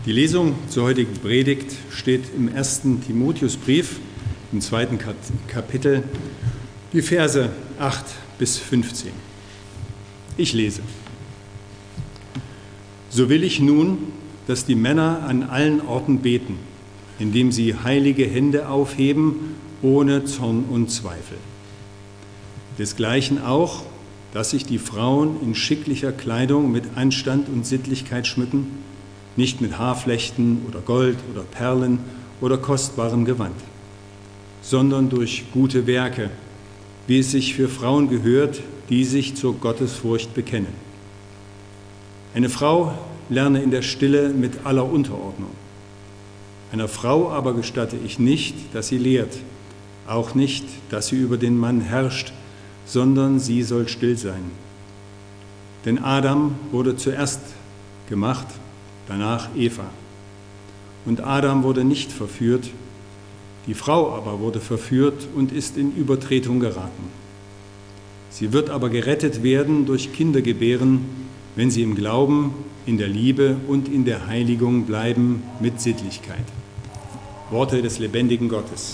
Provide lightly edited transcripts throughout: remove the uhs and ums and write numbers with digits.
Die Lesung zur heutigen Predigt steht im 1. Timotheusbrief, im 2. Kapitel, die Verse 8 bis 15. Ich lese. So will ich nun, dass die Männer an allen Orten beten, indem sie heilige Hände aufheben, ohne Zorn und Zweifel. Desgleichen auch, dass sich die Frauen in schicklicher Kleidung mit Anstand und Sittlichkeit schmücken, nicht mit Haarflechten oder Gold oder Perlen oder kostbarem Gewand, sondern durch gute Werke, wie es sich für Frauen gehört, die sich zur Gottesfurcht bekennen. Eine Frau lerne in der Stille mit aller Unterordnung. Einer Frau aber gestatte ich nicht, dass sie lehrt, auch nicht, dass sie über den Mann herrscht, sondern sie soll still sein. Denn Adam wurde zuerst gemacht, danach Eva. Und Adam wurde nicht verführt, die Frau aber wurde verführt und ist in Übertretung geraten. Sie wird aber gerettet werden durch Kindergebären, wenn sie im Glauben, in der Liebe und in der Heiligung bleiben mit Sittlichkeit. Worte des lebendigen Gottes.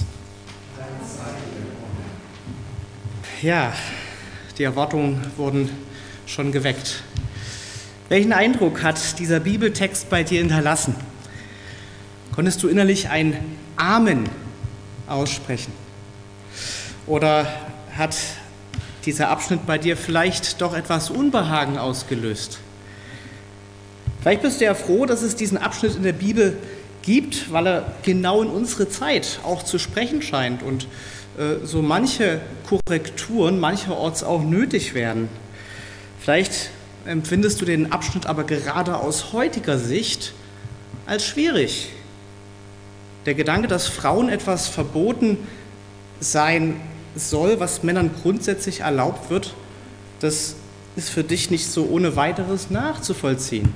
Ja, die Erwartungen wurden schon geweckt. Welchen Eindruck hat dieser Bibeltext bei dir hinterlassen? Konntest du innerlich ein Amen aussprechen? Oder hat dieser Abschnitt bei dir vielleicht doch etwas Unbehagen ausgelöst? Vielleicht bist du ja froh, dass es diesen Abschnitt in der Bibel gibt, weil er genau in unsere Zeit auch zu sprechen scheint und so manche Korrekturen mancherorts auch nötig werden. Vielleicht empfindest du den Abschnitt aber gerade aus heutiger Sicht als schwierig. Der Gedanke, dass Frauen etwas verboten sein soll, was Männern grundsätzlich erlaubt wird, das ist für dich nicht so ohne weiteres nachzuvollziehen.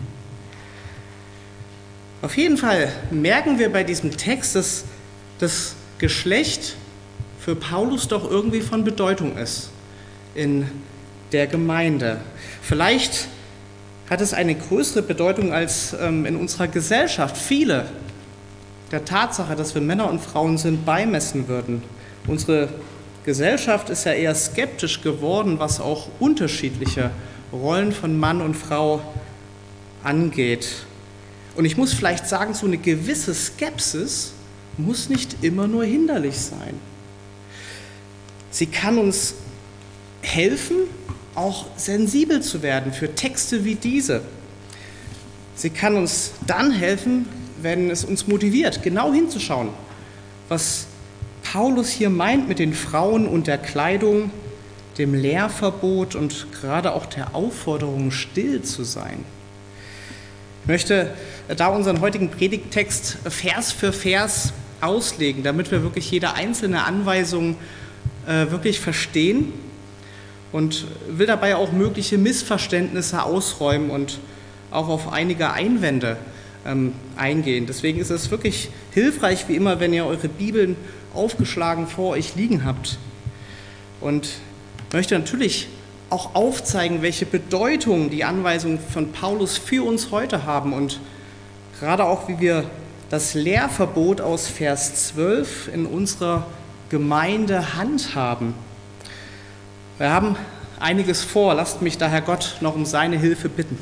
Auf jeden Fall merken wir bei diesem Text, dass das Geschlecht für Paulus doch irgendwie von Bedeutung ist in der Gemeinde. Vielleicht hat es eine größere Bedeutung als in unserer Gesellschaft viele der Tatsache, dass wir Männer und Frauen sind, beimessen würden. Unsere Gesellschaft ist ja eher skeptisch geworden, was auch unterschiedliche Rollen von Mann und Frau angeht. Und ich muss vielleicht sagen, so eine gewisse Skepsis muss nicht immer nur hinderlich sein. Sie kann uns helfen, auch sensibel zu werden für Texte wie diese. Sie kann uns dann helfen, wenn es uns motiviert, genau hinzuschauen, was Paulus hier meint mit den Frauen und der Kleidung, dem Lehrverbot und gerade auch der Aufforderung, still zu sein. Ich möchte da unseren heutigen Predigttext Vers für Vers auslegen, damit wir wirklich jede einzelne Anweisung wirklich verstehen und will dabei auch mögliche Missverständnisse ausräumen und auch auf einige Einwände eingehen. Deswegen ist es wirklich hilfreich, wie immer, wenn ihr eure Bibeln aufgeschlagen vor euch liegen habt. Und möchte natürlich auch aufzeigen, welche Bedeutung die Anweisungen von Paulus für uns heute haben und gerade auch, wie wir das Lehrverbot aus Vers 12 in unserer Gemeinde handhaben. Wir haben einiges vor, lasst mich daher Gott noch um seine Hilfe bitten.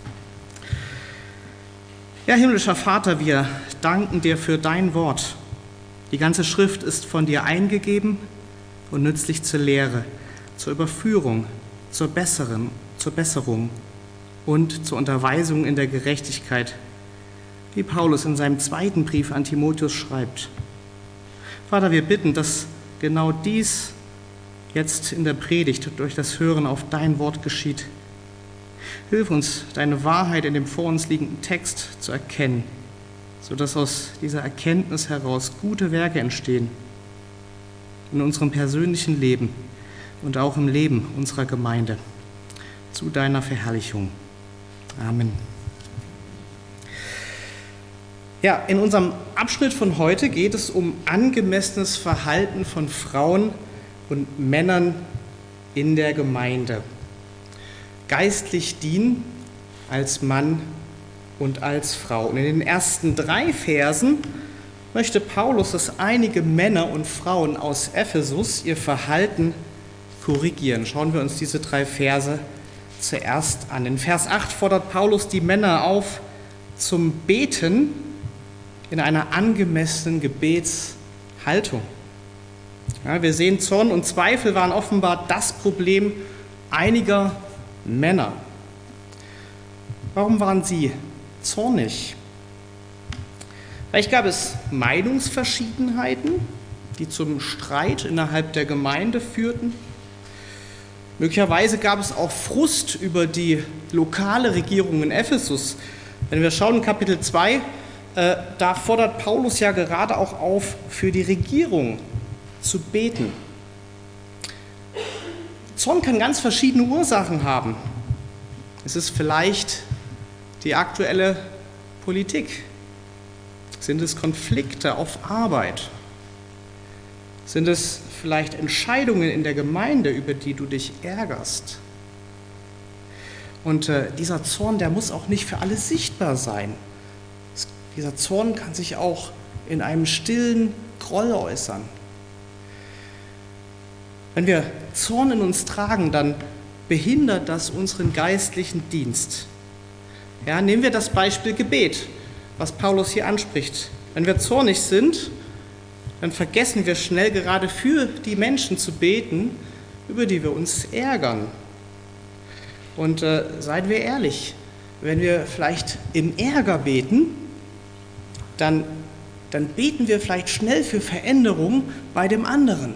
Ja, himmlischer Vater, wir danken dir für dein Wort. Die ganze Schrift ist von dir eingegeben und nützlich zur Lehre, zur Überführung, zur Besserung und zur Unterweisung in der Gerechtigkeit, wie Paulus in seinem 2. Brief an Timotheus schreibt. Vater, wir bitten, dass genau dies jetzt in der Predigt durch das Hören auf dein Wort geschieht. Hilf uns, deine Wahrheit in dem vor uns liegenden Text zu erkennen, sodass aus dieser Erkenntnis heraus gute Werke entstehen in unserem persönlichen Leben und auch im Leben unserer Gemeinde. Zu deiner Verherrlichung. Amen. Ja, in unserem Abschnitt von heute geht es um angemessenes Verhalten von Frauen und Männern in der Gemeinde. Geistlich dienen als Mann und als Frau. Und in den ersten 3 Versen möchte Paulus, dass einige Männer und Frauen aus Ephesus ihr Verhalten korrigieren. Schauen wir uns diese 3 Verse zuerst an. In Vers 8 fordert Paulus die Männer auf zum Beten in einer angemessenen Gebetshaltung. Ja, wir sehen, Zorn und Zweifel waren offenbar das Problem einiger Männer. Warum waren sie zornig? Vielleicht gab es Meinungsverschiedenheiten, die zum Streit innerhalb der Gemeinde führten. Möglicherweise gab es auch Frust über die lokale Regierung in Ephesus. Wenn wir schauen in Kapitel 2, da fordert Paulus ja gerade auch auf, für die Regierung zu beten. Zorn kann ganz verschiedene Ursachen haben. Es ist vielleicht die aktuelle Politik. Sind es Konflikte auf Arbeit? Sind es vielleicht Entscheidungen in der Gemeinde, über die du dich ärgerst? Und dieser Zorn, der muss auch nicht für alle sichtbar sein. Dieser Zorn kann sich auch in einem stillen Groll äußern. Wenn wir Zorn in uns tragen, dann behindert das unseren geistlichen Dienst. Ja, nehmen wir das Beispiel Gebet, was Paulus hier anspricht. Wenn wir zornig sind, dann vergessen wir schnell, gerade für die Menschen zu beten, über die wir uns ärgern. Und seien wir ehrlich, wenn wir vielleicht im Ärger beten, dann beten wir vielleicht schnell für Veränderung bei dem anderen,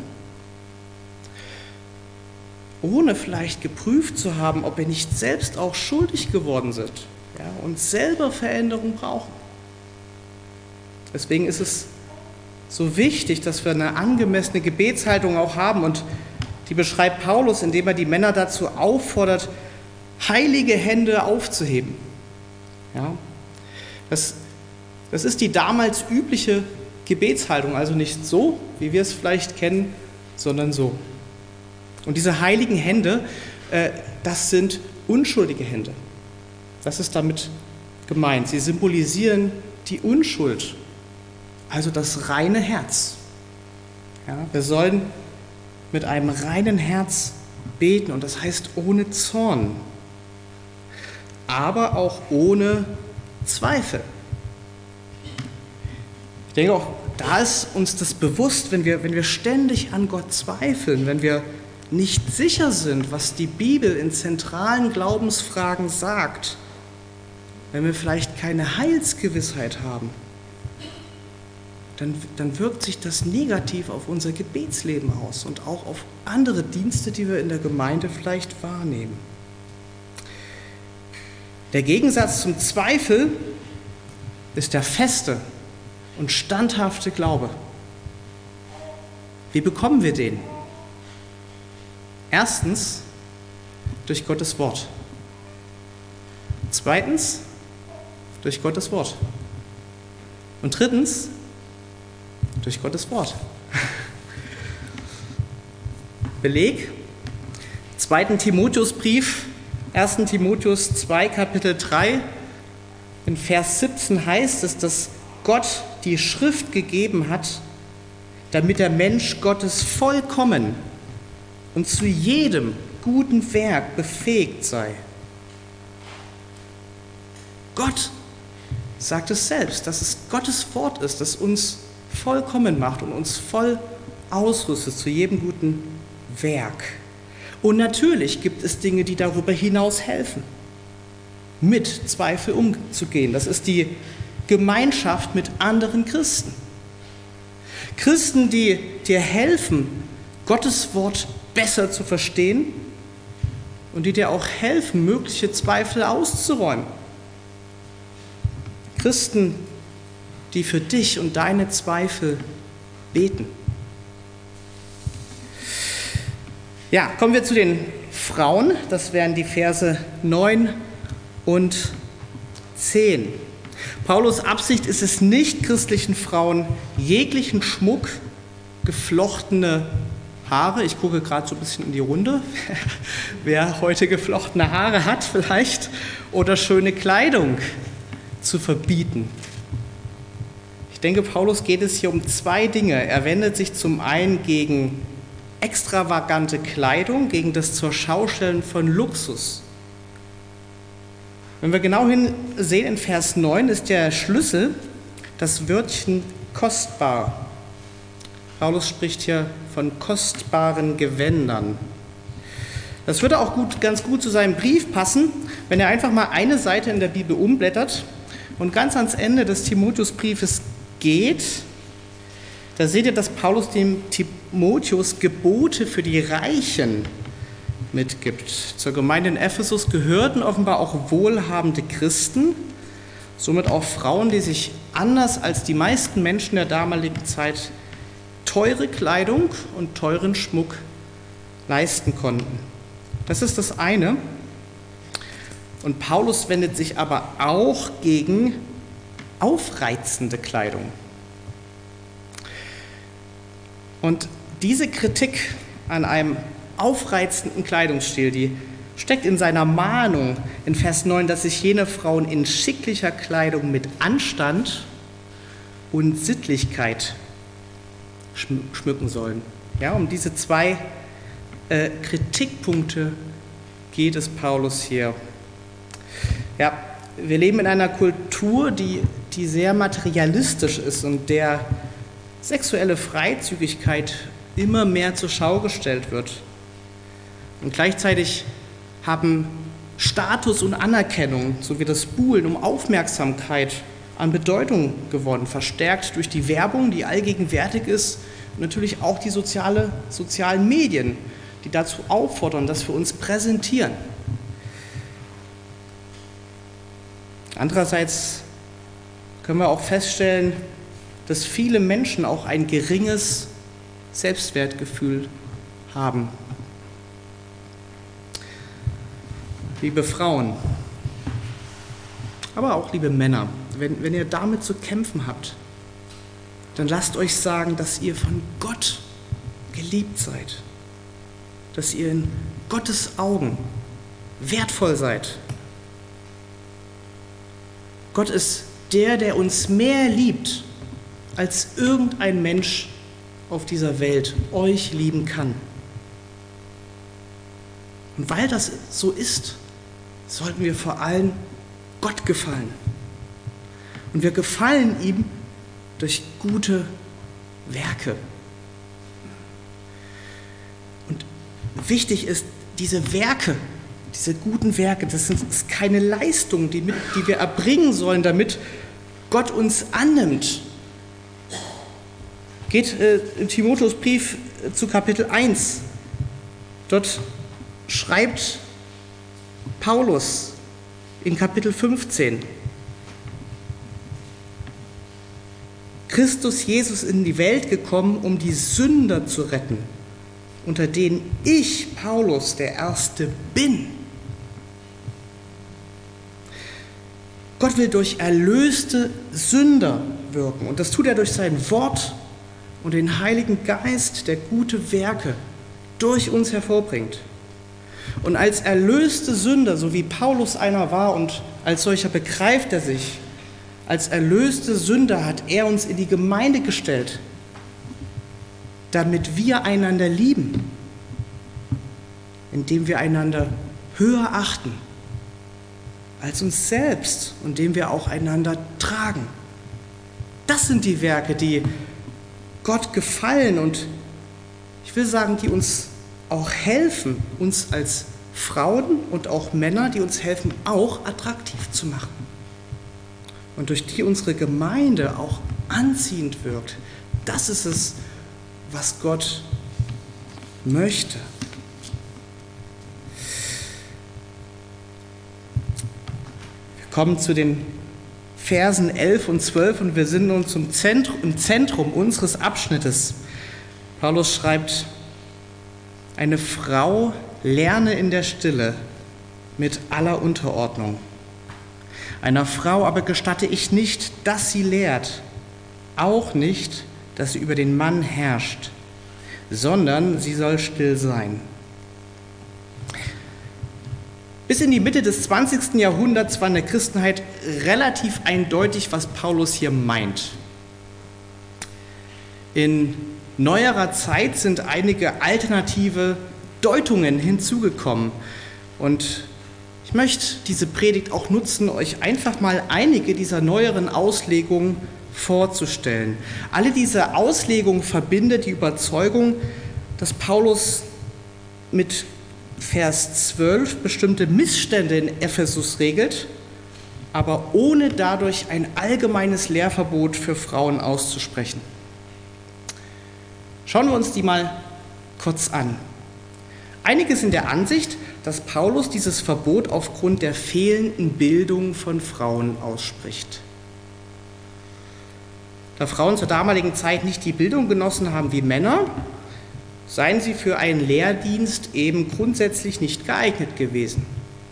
ohne vielleicht geprüft zu haben, ob wir nicht selbst auch schuldig geworden sind, ja, und selber Veränderung brauchen. Deswegen ist es so wichtig, dass wir eine angemessene Gebetshaltung auch haben, und die beschreibt Paulus, indem er die Männer dazu auffordert, heilige Hände aufzuheben. Ja, das ist die damals übliche Gebetshaltung, also nicht so, wie wir es vielleicht kennen, sondern so. Und diese heiligen Hände, das sind unschuldige Hände. Das ist damit gemeint. Sie symbolisieren die Unschuld, also das reine Herz. Ja, wir sollen mit einem reinen Herz beten, und das heißt ohne Zorn, aber auch ohne Zweifel. Ich denke auch, da ist uns das bewusst, wenn wir ständig an Gott zweifeln, wenn wir nicht sicher sind, was die Bibel in zentralen Glaubensfragen sagt, wenn wir vielleicht keine Heilsgewissheit haben, dann wirkt sich das negativ auf unser Gebetsleben aus und auch auf andere Dienste, die wir in der Gemeinde vielleicht wahrnehmen. Der Gegensatz zum Zweifel ist der feste und standhafte Glaube. Wie bekommen wir den? Erstens, durch Gottes Wort. Zweitens, durch Gottes Wort. Und drittens, durch Gottes Wort. Beleg, 2. Timotheusbrief, 1. Timotheus 2, Kapitel 3, in Vers 17 heißt es, dass Gott die Schrift gegeben hat, damit der Mensch Gottes vollkommen und zu jedem guten Werk befähigt sei. Gott sagt es selbst, dass es Gottes Wort ist, das uns vollkommen macht und uns voll ausrüstet zu jedem guten Werk. Und natürlich gibt es Dinge, die darüber hinaus helfen, mit Zweifel umzugehen. Das ist die Gemeinschaft mit anderen Christen. Christen, die dir helfen, Gottes Wort besser zu verstehen und die dir auch helfen, mögliche Zweifel auszuräumen. Christen, die für dich und deine Zweifel beten. Ja, kommen wir zu den Frauen. Das wären die Verse 9 und 10. Paulus' Absicht ist es nicht, christlichen Frauen jeglichen Schmuck, geflochtene Haare, ich gucke gerade so ein bisschen in die Runde, wer heute geflochtene Haare hat vielleicht, oder schöne Kleidung zu verbieten. Ich denke, Paulus geht es hier um zwei Dinge. Er wendet sich zum einen gegen extravagante Kleidung, gegen das Zurschaustellen von Luxus. Wenn wir genau hinsehen, in Vers 9 ist der Schlüssel das Wörtchen kostbar. Paulus spricht hier von kostbaren Gewändern. Das würde auch ganz gut zu seinem Brief passen, wenn er einfach mal eine Seite in der Bibel umblättert und ganz ans Ende des Timotheusbriefes geht. Da seht ihr, dass Paulus dem Timotheus Gebote für die Reichen mitgibt. Zur Gemeinde in Ephesus gehörten offenbar auch wohlhabende Christen, somit auch Frauen, die sich anders als die meisten Menschen der damaligen Zeit teure Kleidung und teuren Schmuck leisten konnten. Das ist das eine. Und Paulus wendet sich aber auch gegen aufreizende Kleidung. Und diese Kritik an einem aufreizenden Kleidungsstil, die steckt in seiner Mahnung in Vers 9, dass sich jene Frauen in schicklicher Kleidung mit Anstand und Sittlichkeit schmücken sollen. Ja, um diese zwei Kritikpunkte geht es Paulus hier. Ja, wir leben in einer Kultur, die sehr materialistisch ist und der sexuelle Freizügigkeit immer mehr zur Schau gestellt wird. Und gleichzeitig haben Status und Anerkennung sowie das Buhlen um Aufmerksamkeit an Bedeutung gewonnen, verstärkt durch die Werbung, die allgegenwärtig ist, und natürlich auch die sozialen Medien, die dazu auffordern, dass wir uns präsentieren. Andererseits können wir auch feststellen, dass viele Menschen auch ein geringes Selbstwertgefühl haben. Liebe Frauen, aber auch liebe Männer, wenn ihr damit zu kämpfen habt, dann lasst euch sagen, dass ihr von Gott geliebt seid, dass ihr in Gottes Augen wertvoll seid. Gott ist der uns mehr liebt, als irgendein Mensch auf dieser Welt euch lieben kann. Und weil das so ist, sollten wir vor allem Gott gefallen. Und wir gefallen ihm durch gute Werke. Und wichtig ist, diese Werke, diese guten Werke, das ist keine Leistung, die wir erbringen sollen, damit Gott uns annimmt. Geht im Timotheusbrief zu Kapitel 1. Dort schreibt Paulus in Kapitel 15: Christus Jesus in die Welt gekommen, um die Sünder zu retten, unter denen ich, Paulus, der Erste bin. Gott will durch erlöste Sünder wirken, und das tut er durch sein Wort und den Heiligen Geist, der gute Werke durch uns hervorbringt. Und als erlöste Sünder, so wie Paulus einer war und als solcher begreift er sich, als erlöste Sünder hat er uns in die Gemeinde gestellt, damit wir einander lieben, indem wir einander höher achten als uns selbst und indem wir auch einander tragen. Das sind die Werke, die Gott gefallen und ich will sagen, die uns auch helfen, uns als Frauen und auch Männer, die uns helfen, auch attraktiv zu machen. Und durch die unsere Gemeinde auch anziehend wirkt. Das ist es, was Gott möchte. Wir kommen zu den Versen 11 und 12 und wir sind nun im Zentrum unseres Abschnittes. Paulus schreibt: Eine Frau lerne in der Stille mit aller Unterordnung. Einer Frau aber gestatte ich nicht, dass sie lehrt, auch nicht, dass sie über den Mann herrscht, sondern sie soll still sein. Bis in die Mitte des 20. Jahrhunderts war in der Christenheit relativ eindeutig, was Paulus hier meint. In neuerer Zeit sind einige alternative Deutungen hinzugekommen. Und ich möchte diese Predigt auch nutzen, euch einfach mal einige dieser neueren Auslegungen vorzustellen. Alle diese Auslegungen verbindet die Überzeugung, dass Paulus mit Vers 12 bestimmte Missstände in Ephesus regelt, aber ohne dadurch ein allgemeines Lehrverbot für Frauen auszusprechen. Schauen wir uns die mal kurz an. Einige sind der Ansicht, dass Paulus dieses Verbot aufgrund der fehlenden Bildung von Frauen ausspricht. Da Frauen zur damaligen Zeit nicht die Bildung genossen haben wie Männer, seien sie für einen Lehrdienst eben grundsätzlich nicht geeignet gewesen.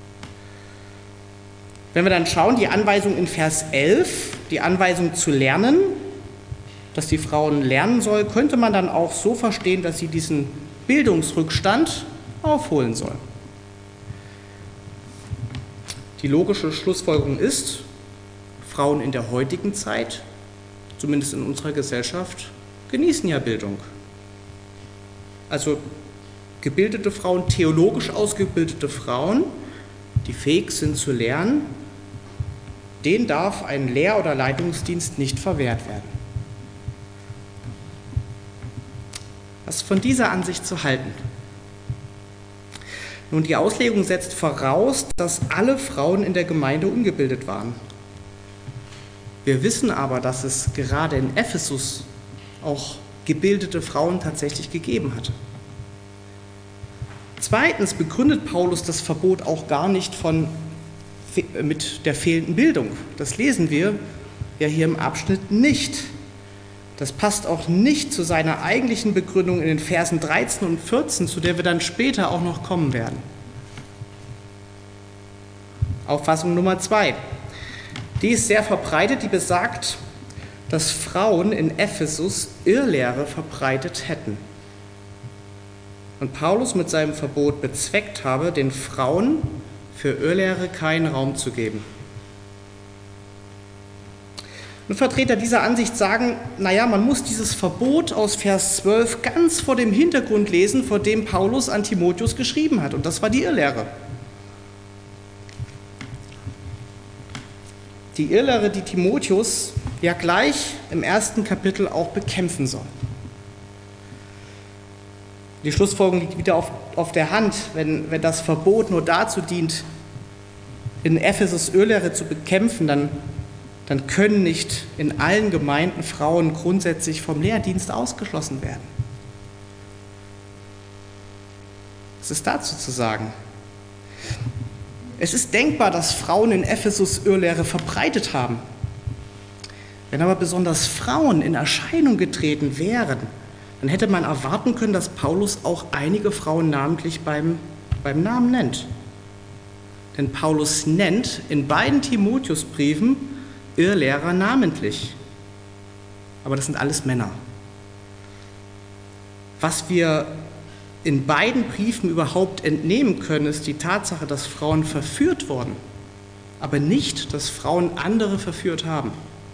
Wenn wir dann schauen, die Anweisung in Vers 11, die Anweisung zu lernen, dass die Frauen lernen soll, könnte man dann auch so verstehen, dass sie diesen Bildungsrückstand aufholen soll. Die logische Schlussfolgerung ist, Frauen in der heutigen Zeit, zumindest in unserer Gesellschaft, genießen ja Bildung. Also gebildete Frauen, theologisch ausgebildete Frauen, die fähig sind zu lernen, denen darf ein Lehr- oder Leitungsdienst nicht verwehrt werden. Was ist von dieser Ansicht zu halten? Nun, die Auslegung setzt voraus, dass alle Frauen in der Gemeinde ungebildet waren. Wir wissen aber, dass es gerade in Ephesus auch gebildete Frauen tatsächlich gegeben hatte. Zweitens begründet Paulus das Verbot auch gar nicht mit der fehlenden Bildung. Das lesen wir ja hier im Abschnitt nicht. Das passt auch nicht zu seiner eigentlichen Begründung in den Versen 13 und 14, zu der wir dann später auch noch kommen werden. Auffassung Nummer 2. Die ist sehr verbreitet, die besagt, dass Frauen in Ephesus Irrlehre verbreitet hätten. Und Paulus mit seinem Verbot bezweckt habe, den Frauen für Irrlehre keinen Raum zu geben. Und Vertreter dieser Ansicht sagen, naja, man muss dieses Verbot aus Vers 12 ganz vor dem Hintergrund lesen, vor dem Paulus an Timotheus geschrieben hat. Und das war die Irrlehre. Die Irrlehre, die Timotheus ja gleich im ersten Kapitel auch bekämpfen soll. Die Schlussfolgerung liegt wieder auf der Hand, wenn das Verbot nur dazu dient, in Ephesus Irrlehre zu bekämpfen, dann können nicht in allen Gemeinden Frauen grundsätzlich vom Lehrdienst ausgeschlossen werden. Was ist dazu zu sagen? Es ist denkbar, dass Frauen in Ephesus Irrlehre verbreitet haben. Wenn aber besonders Frauen in Erscheinung getreten wären, dann hätte man erwarten können, dass Paulus auch einige Frauen namentlich beim Namen nennt. Denn Paulus nennt in beiden Timotheusbriefen Irrlehrer namentlich. Aber das sind alles Männer. Was wir in beiden Briefen überhaupt entnehmen können, ist die Tatsache, dass Frauen verführt wurden, aber nicht, dass Frauen andere verführt haben.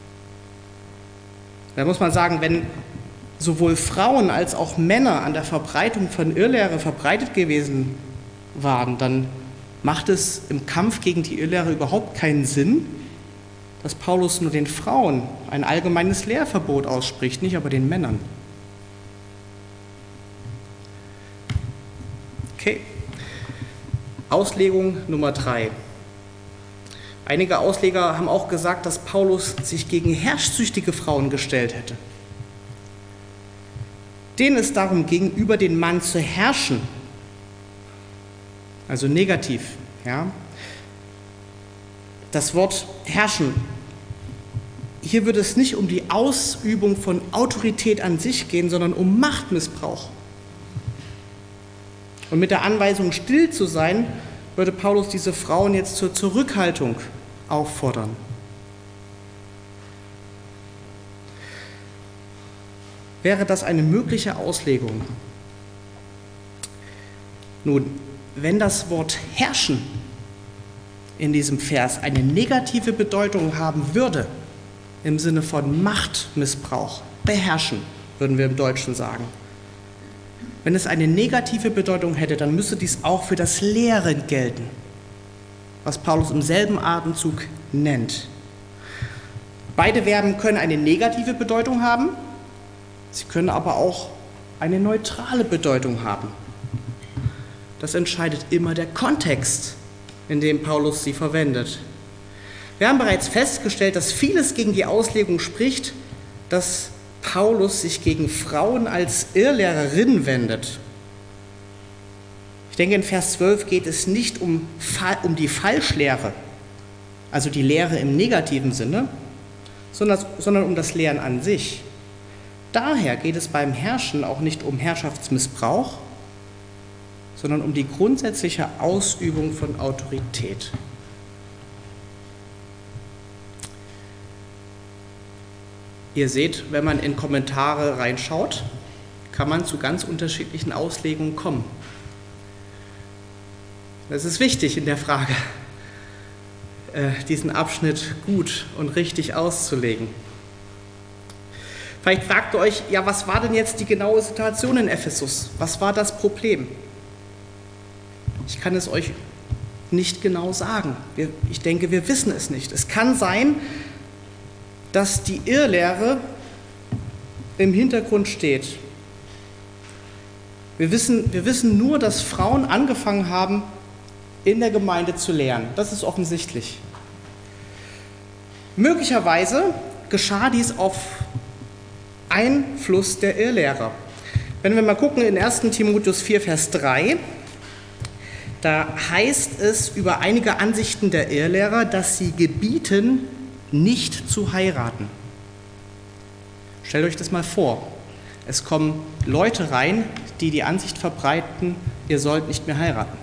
Da muss man sagen, wenn sowohl Frauen als auch Männer an der Verbreitung von Irrlehre verbreitet gewesen waren, dann macht es im Kampf gegen die Irrlehre überhaupt keinen Sinn, dass Paulus nur den Frauen ein allgemeines Lehrverbot ausspricht, nicht aber den Männern. Okay. Auslegung Nummer 3. Einige Ausleger haben auch gesagt, dass Paulus sich gegen herrschsüchtige Frauen gestellt hätte, denen es darum ging, über den Mann zu herrschen, also negativ. Ja. Das Wort herrschen, hier würde es nicht um die Ausübung von Autorität an sich gehen, sondern um Machtmissbrauch. Und mit der Anweisung, still zu sein, würde Paulus diese Frauen jetzt zur Zurückhaltung auffordern. Wäre das eine mögliche Auslegung? Nun, wenn das Wort herrschen in diesem Vers eine negative Bedeutung haben würde, im Sinne von Machtmissbrauch, beherrschen, würden wir im Deutschen sagen. Wenn es eine negative Bedeutung hätte, dann müsste dies auch für das Lehren gelten, was Paulus im selben Atemzug nennt. Beide Verben können eine negative Bedeutung haben, sie können aber auch eine neutrale Bedeutung haben. Das entscheidet immer der Kontext, in dem Paulus sie verwendet. Wir haben bereits festgestellt, dass vieles gegen die Auslegung spricht, dass Paulus sich gegen Frauen als Irrlehrerinnen wendet. Ich denke, in Vers 12 geht es nicht um die Falschlehre, also die Lehre im negativen Sinne, sondern um das Lehren an sich. Daher geht es beim Herrschen auch nicht um Herrschaftsmissbrauch, sondern um die grundsätzliche Ausübung von Autorität. Ihr seht, wenn man in Kommentare reinschaut, kann man zu ganz unterschiedlichen Auslegungen kommen. Das ist wichtig in der Frage, diesen Abschnitt gut und richtig auszulegen. Vielleicht fragt ihr euch, ja, was war denn jetzt die genaue Situation in Ephesus? Was war das Problem? Ich kann es euch nicht genau sagen. Ich denke, wir wissen es nicht. Es kann sein, dass die Irrlehre im Hintergrund steht. Wir wissen nur, dass Frauen angefangen haben, in der Gemeinde zu lehren. Das ist offensichtlich. Möglicherweise geschah dies auf Einfluss der Irrlehrer. Wenn wir mal gucken in 1. Timotheus 4, Vers 3, da heißt es über einige Ansichten der Irrlehrer, dass sie gebieten, nicht zu heiraten. Stellt euch das mal vor. Es kommen Leute rein, die die Ansicht verbreiten, ihr sollt nicht mehr heiraten.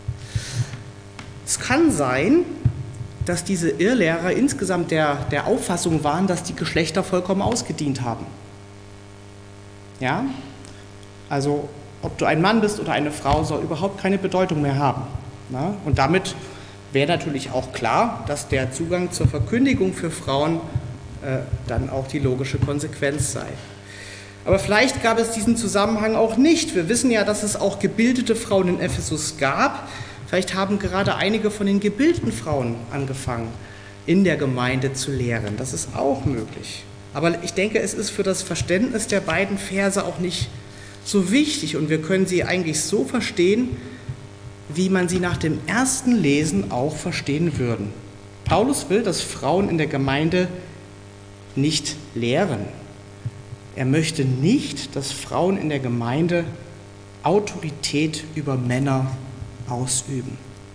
Es kann sein, dass diese Irrlehrer insgesamt der Auffassung waren, dass die Geschlechter vollkommen ausgedient haben. Ja? Also, ob du ein Mann bist oder eine Frau, soll überhaupt keine Bedeutung mehr haben. Na? Und damit wäre natürlich auch klar, dass der Zugang zur Verkündigung für Frauen dann auch die logische Konsequenz sei. Aber vielleicht gab es diesen Zusammenhang auch nicht. Wir wissen ja, dass es auch gebildete Frauen in Ephesus gab. Vielleicht haben gerade einige von den gebildeten Frauen angefangen, in der Gemeinde zu lehren. Das ist auch möglich. Aber ich denke, es ist für das Verständnis der beiden Verse auch nicht so wichtig. Und wir können sie eigentlich so verstehen, wie man sie nach dem ersten Lesen auch verstehen würden. Paulus will, dass Frauen in der Gemeinde nicht lehren. Er möchte nicht, dass Frauen in der Gemeinde Autorität über Männer ausüben.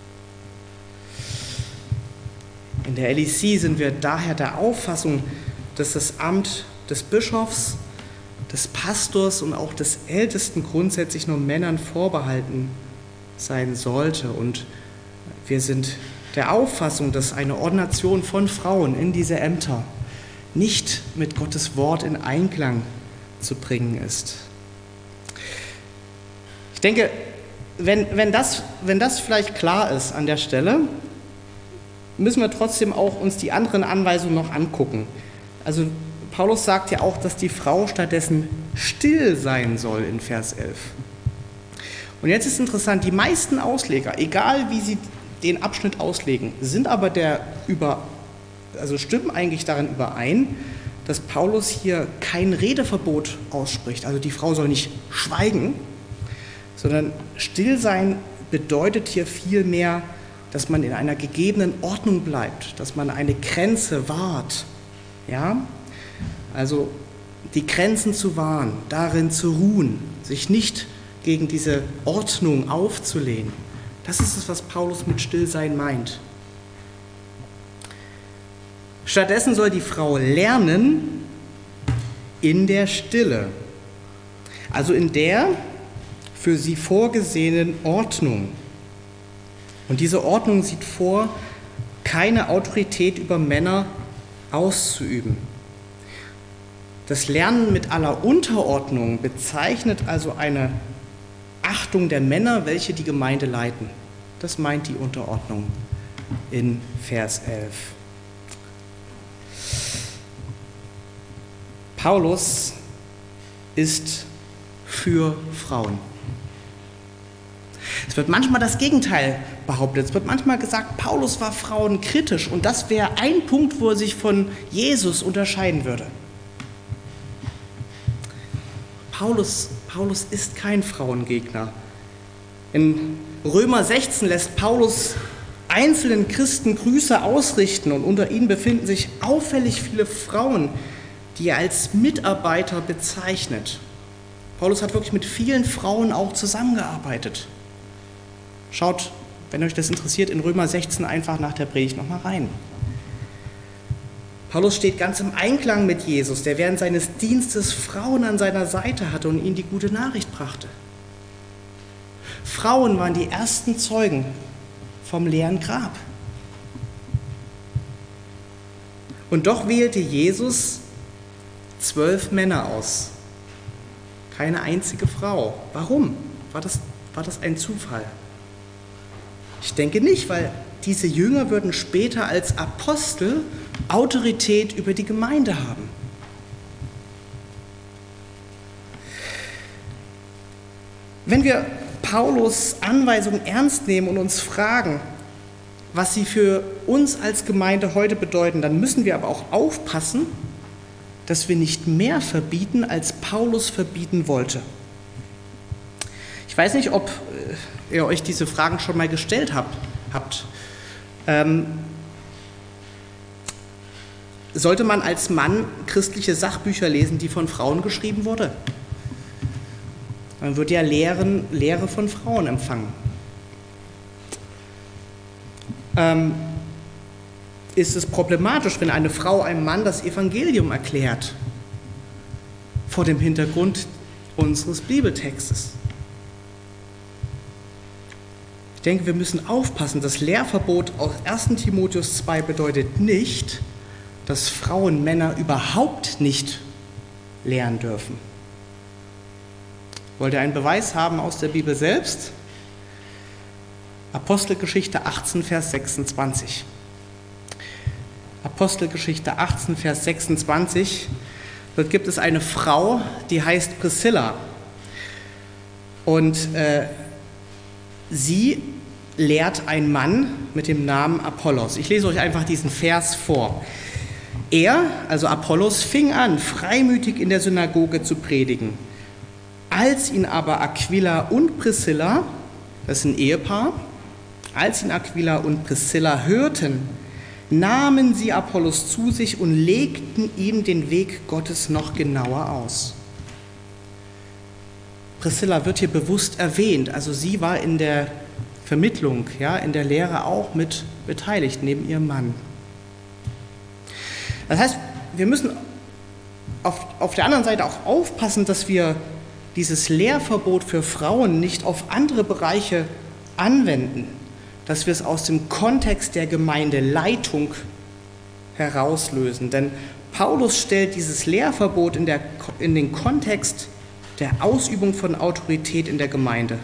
In der LEC sind wir daher der Auffassung, dass das Amt des Bischofs, des Pastors und auch des Ältesten grundsätzlich nur Männern vorbehalten sein sollte. Und wir sind der Auffassung, dass eine Ordination von Frauen in diese Ämter nicht mit Gottes Wort in Einklang zu bringen ist. Ich denke, wenn das vielleicht klar ist an der Stelle, müssen wir trotzdem auch uns die anderen Anweisungen noch angucken. Also Paulus sagt ja auch, dass die Frau stattdessen still sein soll in Vers 11. Und jetzt ist interessant, die meisten Ausleger, egal wie sie den Abschnitt auslegen, sind aber stimmen eigentlich darin überein, dass Paulus hier kein Redeverbot ausspricht. Also die Frau soll nicht schweigen, sondern Stillsein bedeutet hier vielmehr, dass man in einer gegebenen Ordnung bleibt, dass man eine Grenze wahrt. Ja? Also die Grenzen zu wahren, darin zu ruhen, sich nicht gegen diese Ordnung aufzulehnen. Das ist es, was Paulus mit Stillsein meint. Stattdessen soll die Frau lernen in der Stille, also in der für sie vorgesehenen Ordnung. Und diese Ordnung sieht vor, keine Autorität über Männer auszuüben. Das Lernen mit aller Unterordnung bezeichnet also eine Achtung der Männer, welche die Gemeinde leiten. Das meint die Unterordnung. in Vers 11. Paulus ist für Frauen. Es wird manchmal das Gegenteil behauptet. Es wird manchmal gesagt, Paulus war frauenkritisch und das wäre ein Punkt, wo er sich von Jesus unterscheiden würde. Paulus ist kein Frauengegner. In Römer 16 lässt Paulus einzelnen Christen Grüße ausrichten und unter ihnen befinden sich auffällig viele Frauen, die er als Mitarbeiter bezeichnet. Paulus hat wirklich mit vielen Frauen auch zusammengearbeitet. Schaut, wenn euch das interessiert, in Römer 16 einfach nach der Predigt nochmal rein. Paulus steht ganz im Einklang mit Jesus, der während seines Dienstes Frauen an seiner Seite hatte und ihnen die gute Nachricht brachte. Frauen waren die ersten Zeugen vom leeren Grab. Und doch wählte Jesus 12 Männer aus. Keine einzige Frau. Warum? War das ein Zufall? Ich denke nicht, weil diese Jünger würden später als Apostel Autorität über die Gemeinde haben. Wenn wir Paulus Anweisungen ernst nehmen und uns fragen, was sie für uns als Gemeinde heute bedeuten, dann müssen wir aber auch aufpassen, dass wir nicht mehr verbieten, als Paulus verbieten wollte. Ich weiß nicht, ob ihr euch diese Fragen schon mal gestellt habt. Sollte man als Mann christliche Sachbücher lesen, die von Frauen geschrieben wurden? Man wird ja Lehre von Frauen empfangen. Ist es problematisch, wenn eine Frau einem Mann das Evangelium erklärt, vor dem Hintergrund unseres Bibeltextes? Ich denke, wir müssen aufpassen. Das Lehrverbot aus 1. Timotheus 2 bedeutet nicht, dass Frauen Männer überhaupt nicht lehren dürfen. Wollt ihr einen Beweis haben aus der Bibel selbst? Apostelgeschichte 18, Vers 26. Apostelgeschichte 18, Vers 26. Dort gibt es eine Frau, die heißt Priscilla. Und sie lehrt einen Mann mit dem Namen Apollos. Ich lese euch einfach diesen Vers vor. Er, also Apollos, fing an, freimütig in der Synagoge zu predigen. Als ihn aber Aquila und Priscilla, das ist ein Ehepaar, als ihn Aquila und Priscilla hörten, nahmen sie Apollos zu sich und legten ihm den Weg Gottes noch genauer aus. Priscilla wird hier bewusst erwähnt, also sie war in der Vermittlung, in der Lehre auch mit beteiligt, neben ihrem Mann. Das heißt, wir müssen auf der anderen Seite auch aufpassen, dass wir dieses Lehrverbot für Frauen nicht auf andere Bereiche anwenden, dass wir es aus dem Kontext der Gemeindeleitung herauslösen. Denn Paulus stellt dieses Lehrverbot in den Kontext der Ausübung von Autorität in der Gemeinde.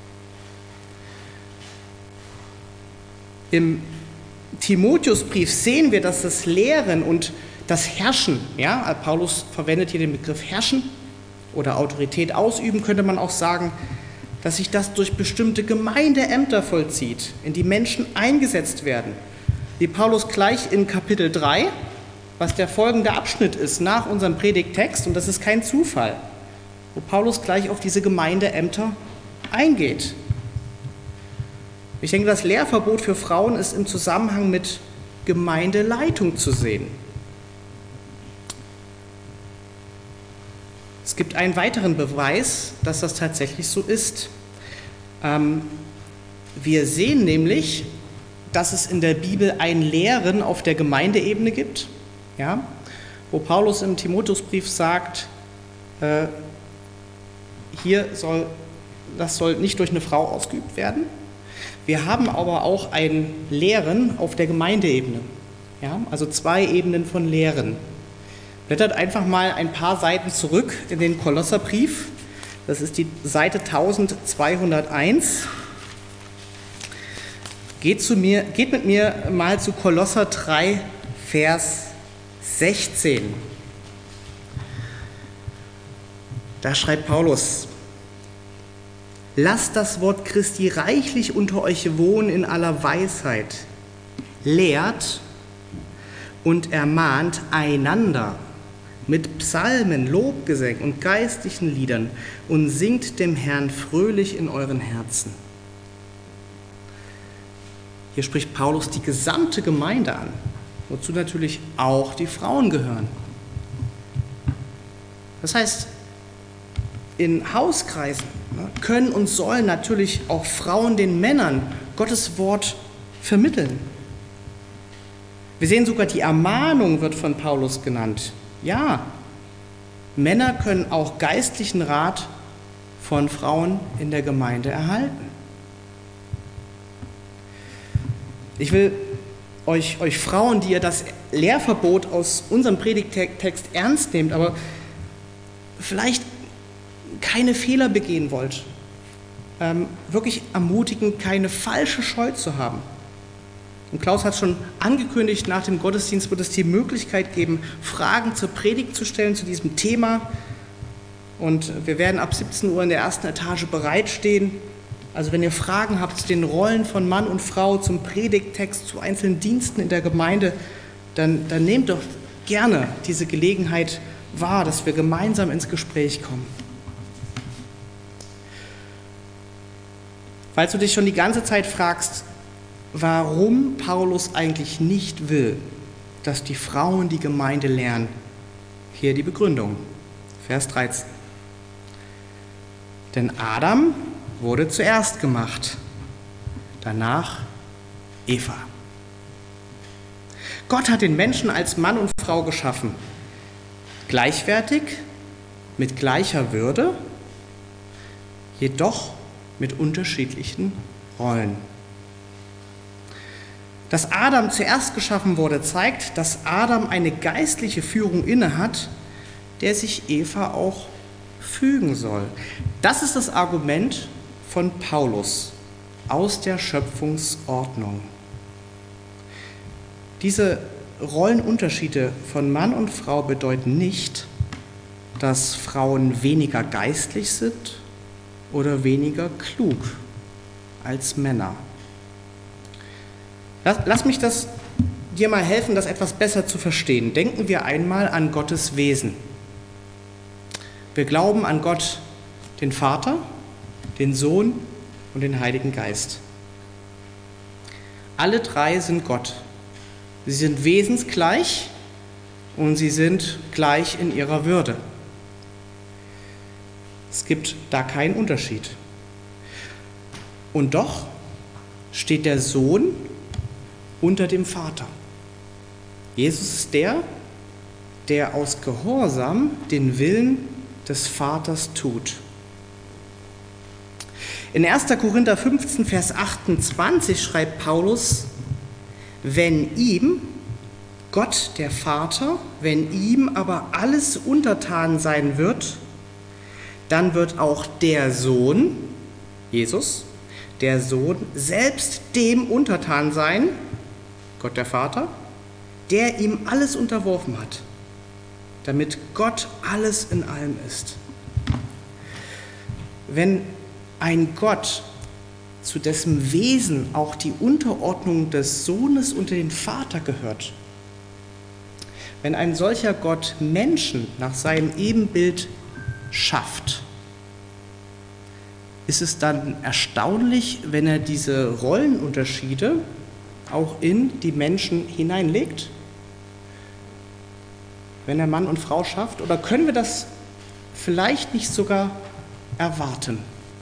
Im Timotheusbrief sehen wir, dass das Lehren und das Herrschen, Paulus verwendet hier den Begriff Herrschen oder Autorität ausüben, könnte man auch sagen, dass sich das durch bestimmte Gemeindeämter vollzieht, in die Menschen eingesetzt werden. Wie Paulus gleich in Kapitel 3, was der folgende Abschnitt ist, nach unserem Predigttext, und das ist kein Zufall, wo Paulus gleich auf diese Gemeindeämter eingeht. Ich denke, das Lehrverbot für Frauen ist im Zusammenhang mit Gemeindeleitung zu sehen. Es gibt einen weiteren Beweis, dass das tatsächlich so ist. Wir sehen nämlich, dass es in der Bibel ein Lehren auf der Gemeindeebene gibt, wo Paulus im Timotheusbrief sagt, das soll nicht durch eine Frau ausgeübt werden. Wir haben aber auch ein Lehren auf der Gemeindeebene, also 2 Ebenen von Lehren. Blättert einfach mal ein paar Seiten zurück in den Kolosserbrief. Das ist die Seite 1201. Geht mit mir mal zu Kolosser 3, Vers 16. Da schreibt Paulus: Lasst das Wort Christi reichlich unter euch wohnen in aller Weisheit. Lehrt und ermahnt einander mit Psalmen, Lobgesängen und geistlichen Liedern und singt dem Herrn fröhlich in euren Herzen. Hier spricht Paulus die gesamte Gemeinde an, wozu natürlich auch die Frauen gehören. Das heißt, in Hauskreisen können und sollen natürlich auch Frauen den Männern Gottes Wort vermitteln. Wir sehen sogar, die Ermahnung wird von Paulus genannt. Ja, Männer können auch geistlichen Rat von Frauen in der Gemeinde erhalten. Ich will euch Frauen, die ihr das Lehrverbot aus unserem Predigttext ernst nehmt, aber vielleicht keine Fehler begehen wollt, wirklich ermutigen, keine falsche Scheu zu haben. Und Klaus hat schon angekündigt, nach dem Gottesdienst wird es die Möglichkeit geben, Fragen zur Predigt zu stellen zu diesem Thema. Und wir werden ab 17 Uhr in der ersten Etage bereitstehen. Also wenn ihr Fragen habt zu den Rollen von Mann und Frau, zum Predigttext, zu einzelnen Diensten in der Gemeinde, dann nehmt doch gerne diese Gelegenheit wahr, dass wir gemeinsam ins Gespräch kommen. Falls du dich schon die ganze Zeit fragst, warum Paulus eigentlich nicht will, dass die Frauen die Gemeinde lernen, hier die Begründung, Vers 13. Denn Adam wurde zuerst gemacht, danach Eva. Gott hat den Menschen als Mann und Frau geschaffen, gleichwertig, mit gleicher Würde, jedoch mit unterschiedlichen Rollen. Dass Adam zuerst geschaffen wurde, zeigt, dass Adam eine geistliche Führung innehat, der sich Eva auch fügen soll. Das ist das Argument von Paulus aus der Schöpfungsordnung. Diese Rollenunterschiede von Mann und Frau bedeuten nicht, dass Frauen weniger geistlich sind oder weniger klug als Männer. Lass mich das dir mal helfen, das etwas besser zu verstehen. Denken wir einmal an Gottes Wesen. Wir glauben an Gott, den Vater, den Sohn und den Heiligen Geist. Alle drei sind Gott. Sie sind wesensgleich und sie sind gleich in ihrer Würde. Es gibt da keinen Unterschied. Und doch steht der Sohn unter dem Vater. Jesus ist der aus Gehorsam den Willen des Vaters tut. In 1. Korinther 15, Vers 28 schreibt Paulus: Wenn ihm, Gott der Vater, wenn ihm aber alles untertan sein wird, dann wird auch der Sohn, Jesus, der Sohn selbst dem untertan sein, Gott der Vater, der ihm alles unterworfen hat, damit Gott alles in allem ist. Wenn ein Gott, zu dessen Wesen auch die Unterordnung des Sohnes unter den Vater gehört, wenn ein solcher Gott Menschen nach seinem Ebenbild schafft, ist es dann erstaunlich, wenn er diese Rollenunterschiede auch in die Menschen hineinlegt? Wenn er Mann und Frau schafft? Oder können wir das vielleicht nicht sogar erwarten?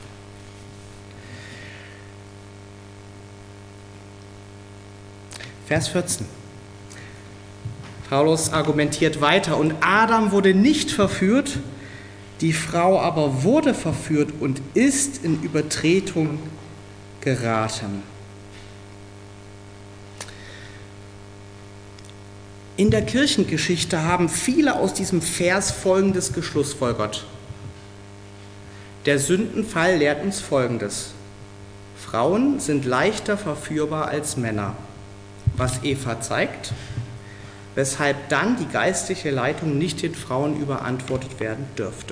Vers 14. Paulus argumentiert weiter: Und Adam wurde nicht verführt, die Frau aber wurde verführt und ist in Übertretung geraten. In der Kirchengeschichte haben viele aus diesem Vers Folgendes geschlussfolgert. Der Sündenfall lehrt uns Folgendes: Frauen sind leichter verführbar als Männer, was Eva zeigt, weshalb dann die geistliche Leitung nicht den Frauen überantwortet werden dürfte.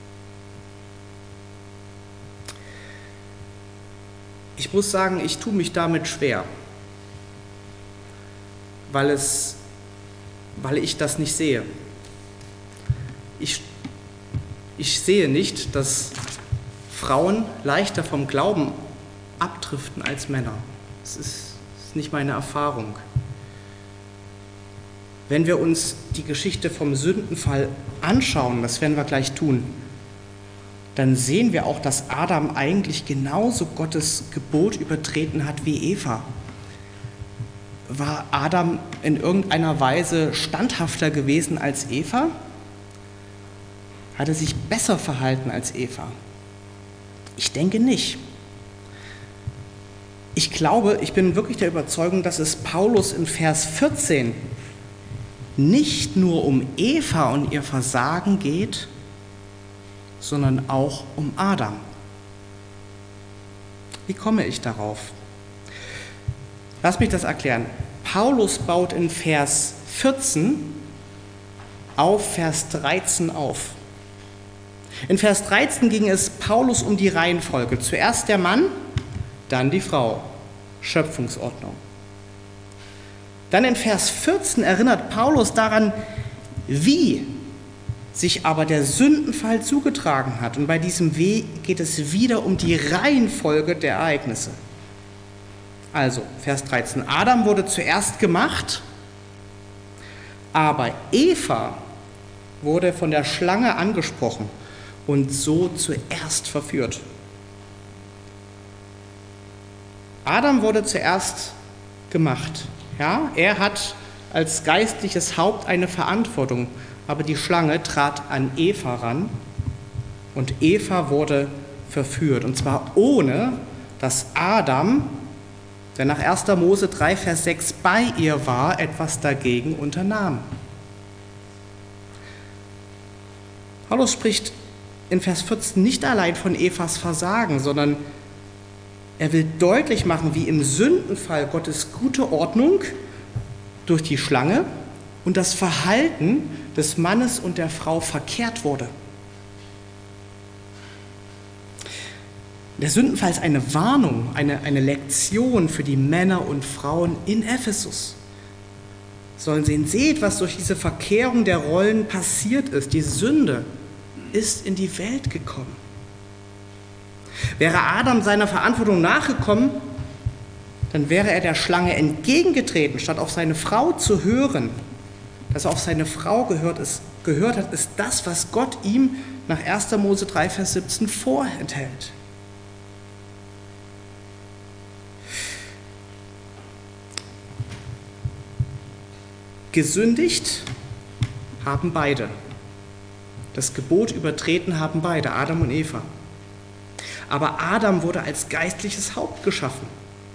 Ich muss sagen, ich tue mich damit schwer, weil ich das nicht sehe. Ich sehe nicht, dass Frauen leichter vom Glauben abdriften als Männer. Das ist nicht meine Erfahrung. Wenn wir uns die Geschichte vom Sündenfall anschauen, das werden wir gleich tun, dann sehen wir auch, dass Adam eigentlich genauso Gottes Gebot übertreten hat wie Eva. War Adam in irgendeiner Weise standhafter gewesen als Eva? Hat er sich besser verhalten als Eva? Ich denke nicht. Ich glaube, ich bin wirklich der Überzeugung, dass es Paulus in Vers 14 nicht nur um Eva und ihr Versagen geht, sondern auch um Adam. Wie komme ich darauf? Lass mich das erklären. Paulus baut in Vers 14 auf Vers 13 auf. In Vers 13 ging es Paulus um die Reihenfolge. Zuerst der Mann, dann die Frau. Schöpfungsordnung. Dann in Vers 14 erinnert Paulus daran, wie sich aber der Sündenfall zugetragen hat. Und bei diesem Weg geht es wieder um die Reihenfolge der Ereignisse. Also, Vers 13. Adam wurde zuerst gemacht, aber Eva wurde von der Schlange angesprochen und so zuerst verführt. Adam wurde zuerst gemacht. Ja, er hat als geistliches Haupt eine Verantwortung, aber die Schlange trat an Eva ran und Eva wurde verführt. Und zwar ohne, dass Adam, der nach 1. Mose 3, Vers 6 bei ihr war, etwas dagegen unternahm. Paulus spricht in Vers 14 nicht allein von Evas Versagen, sondern er will deutlich machen, wie im Sündenfall Gottes gute Ordnung durch die Schlange und das Verhalten des Mannes und der Frau verkehrt wurde. Der Sündenfall ist eine Warnung, eine Lektion für die Männer und Frauen in Ephesus. Sollen sehen, seht, was durch diese Verkehrung der Rollen passiert ist. Die Sünde ist in die Welt gekommen. Wäre Adam seiner Verantwortung nachgekommen, dann wäre er der Schlange entgegengetreten, statt auf seine Frau zu hören. Dass er auf seine Frau gehört hat, ist das, was Gott ihm nach 1. Mose 3, Vers 17 vorenthält. Gesündigt haben beide. Das Gebot übertreten haben beide, Adam und Eva. Aber Adam wurde als geistliches Haupt geschaffen.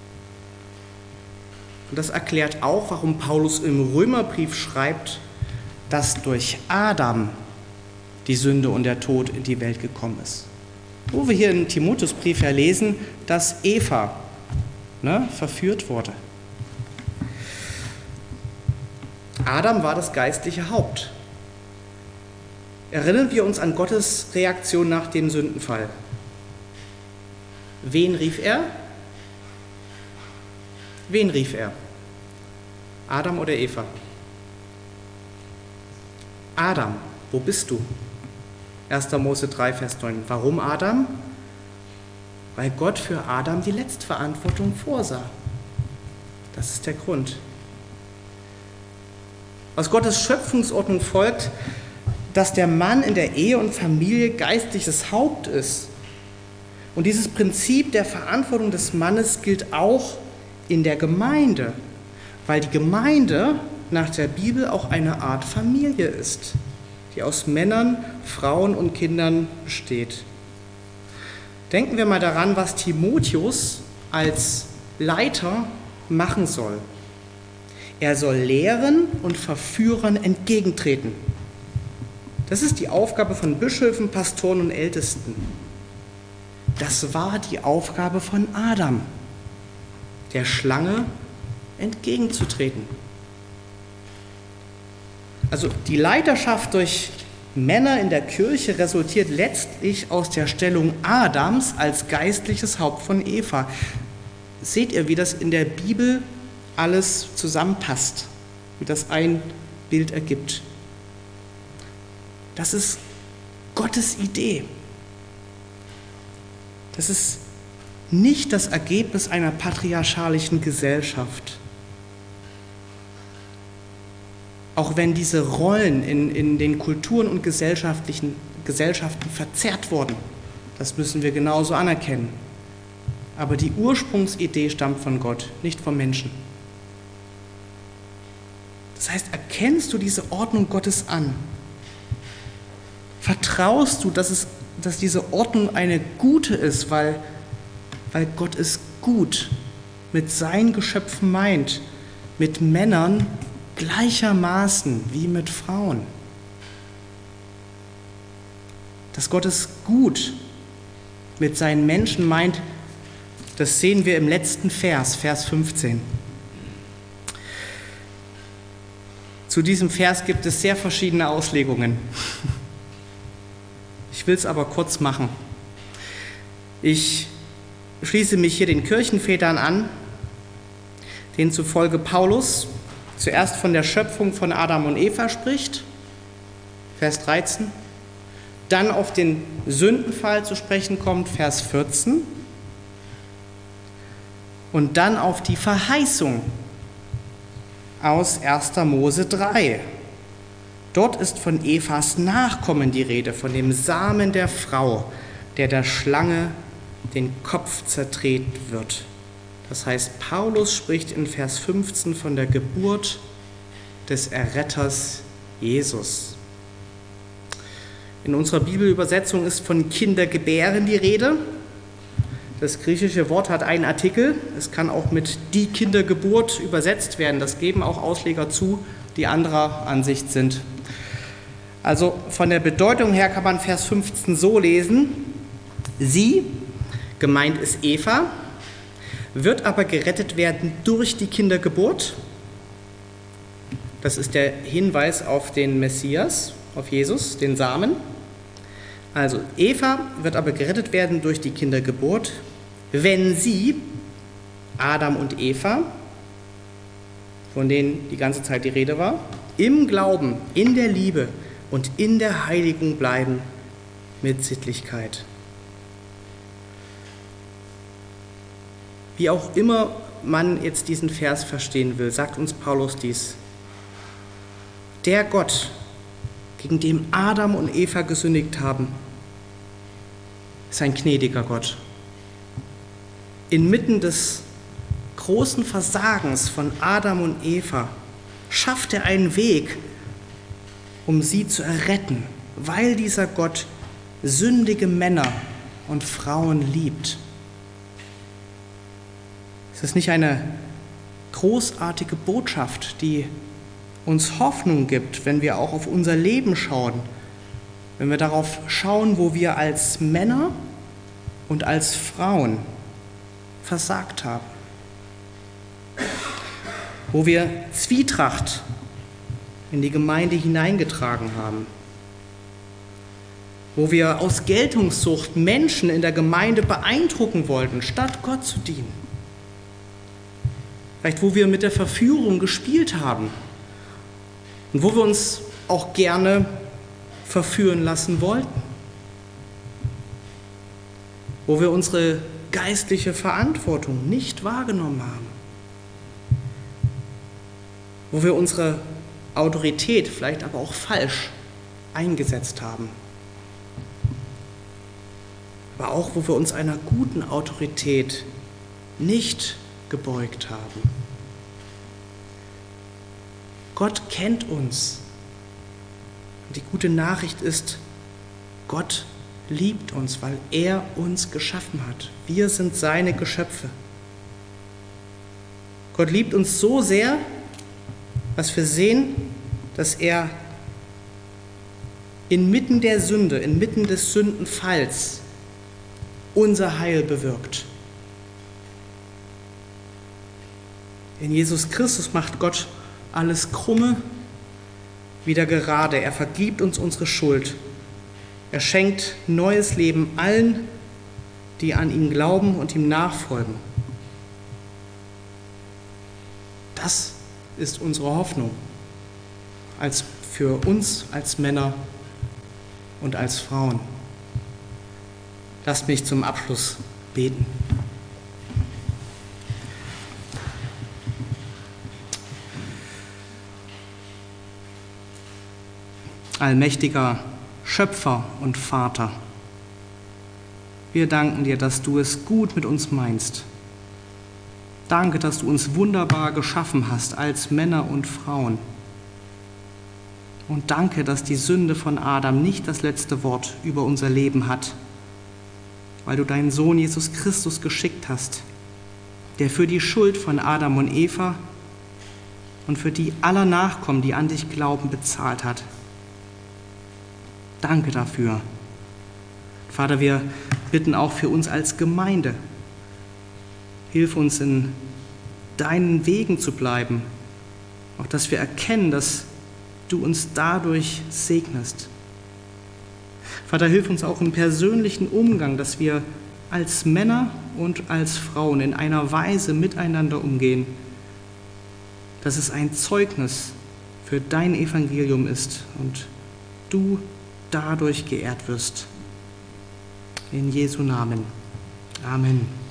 Und das erklärt auch, warum Paulus im Römerbrief schreibt, dass durch Adam die Sünde und der Tod in die Welt gekommen ist. Wo wir hier im Timotheusbrief ja lesen, dass Eva verführt wurde. Adam war das geistliche Haupt. Erinnern wir uns an Gottes Reaktion nach dem Sündenfall. Wen rief er? Wen rief er? Adam oder Eva? Adam, wo bist du? 1. Mose 3, Vers 9. Warum Adam? Weil Gott für Adam die Letztverantwortung vorsah. Das ist der Grund. Aus Gottes Schöpfungsordnung folgt, dass der Mann in der Ehe und Familie geistliches Haupt ist. Und dieses Prinzip der Verantwortung des Mannes gilt auch in der Gemeinde, weil die Gemeinde nach der Bibel auch eine Art Familie ist, die aus Männern, Frauen und Kindern besteht. Denken wir mal daran, was Timotheus als Leiter machen soll. Er soll Lehren und Verführern entgegentreten. Das ist die Aufgabe von Bischöfen, Pastoren und Ältesten. das war die Aufgabe von Adam, der Schlange entgegenzutreten. Also die Leiterschaft durch Männer in der Kirche resultiert letztlich aus der Stellung Adams als geistliches Haupt von Eva. Seht ihr, wie das in der Bibel alles zusammenpasst, wie das ein Bild ergibt? Das ist Gottes Idee. Das ist nicht das Ergebnis einer patriarchalischen Gesellschaft. Auch wenn diese Rollen in den Kulturen und Gesellschaften verzerrt wurden, das müssen wir genauso anerkennen. Aber die Ursprungsidee stammt von Gott, nicht vom Menschen. Das heißt, erkennst du diese Ordnung Gottes an? Vertraust du, dass diese Ordnung eine gute ist, weil Gott es gut mit seinen Geschöpfen meint, mit Männern gleichermaßen wie mit Frauen. Dass Gott es gut mit seinen Menschen meint, das sehen wir im letzten Vers 15. Zu diesem Vers gibt es sehr verschiedene Auslegungen. Ich will es aber kurz machen. Ich schließe mich hier den Kirchenvätern an, denen zufolge Paulus zuerst von der Schöpfung von Adam und Eva spricht, Vers 13, dann auf den Sündenfall zu sprechen kommt, Vers 14, und dann auf die Verheißung aus 1. Mose 3. Dort ist von Evas Nachkommen die Rede, von dem Samen der Frau, der Schlange den Kopf zertreten wird. Das heißt, Paulus spricht in Vers 15 von der Geburt des Erretters Jesus. In unserer Bibelübersetzung ist von Kindergebären die Rede. Das griechische Wort hat einen Artikel. Es kann auch mit die Kindergeburt übersetzt werden. Das geben auch Ausleger zu, die anderer Ansicht sind. Also von der Bedeutung her kann man Vers 15 so lesen: Sie, gemeint ist Eva, wird aber gerettet werden durch die Kindergeburt. Das ist der Hinweis auf den Messias, auf Jesus, den Samen. Also Eva wird aber gerettet werden durch die Kindergeburt, wenn sie, Adam und Eva, von denen die ganze Zeit die Rede war, im Glauben, in der Liebe und in der Heiligung bleiben mit Sittlichkeit. Wie auch immer man jetzt diesen Vers verstehen will, sagt uns Paulus dies: Der Gott, gegen den Adam und Eva gesündigt haben, ist ein gnädiger Gott. Inmitten des großen Versagens von Adam und Eva schafft er einen Weg, um sie zu erretten, weil dieser Gott sündige Männer und Frauen liebt. Ist das nicht eine großartige Botschaft, die uns Hoffnung gibt, wenn wir auch auf unser Leben schauen, wenn wir darauf schauen, wo wir als Männer und als Frauen versagt haben, wo wir Zwietracht in die Gemeinde hineingetragen haben, wo wir aus Geltungssucht Menschen in der Gemeinde beeindrucken wollten, statt Gott zu dienen. Vielleicht wo wir mit der Verführung gespielt haben und wo wir uns auch gerne verführen lassen wollten, wo wir unsere geistliche Verantwortung nicht wahrgenommen haben, wo wir unsere Autorität vielleicht aber auch falsch eingesetzt haben, aber auch wo wir uns einer guten Autorität nicht gebeugt haben. Gott kennt uns. Und die gute Nachricht ist, Gott liebt uns, weil er uns geschaffen hat. Wir sind seine Geschöpfe. Gott liebt uns so sehr, dass wir sehen, dass er inmitten der Sünde, inmitten des Sündenfalls unser Heil bewirkt. In Jesus Christus macht Gott alles Krumme wieder gerade. Er vergibt uns unsere Schuld. Er schenkt neues Leben allen, die an ihn glauben und ihm nachfolgen. Das ist unsere Hoffnung für uns als Männer und als Frauen. Lasst mich zum Abschluss beten. Allmächtiger Schöpfer und Vater, wir danken dir, dass du es gut mit uns meinst. Danke, dass du uns wunderbar geschaffen hast als Männer und Frauen. Und danke, dass die Sünde von Adam nicht das letzte Wort über unser Leben hat, weil du deinen Sohn Jesus Christus geschickt hast, der für die Schuld von Adam und Eva und für die aller Nachkommen, die an dich glauben, bezahlt hat. Danke dafür. Vater, wir bitten auch für uns als Gemeinde. Hilf uns, in deinen Wegen zu bleiben, auch dass wir erkennen, dass du uns dadurch segnest. Vater, hilf uns auch im persönlichen Umgang, dass wir als Männer und als Frauen in einer Weise miteinander umgehen, dass es ein Zeugnis für dein Evangelium ist und du dadurch geehrt wirst. In Jesu Namen. Amen.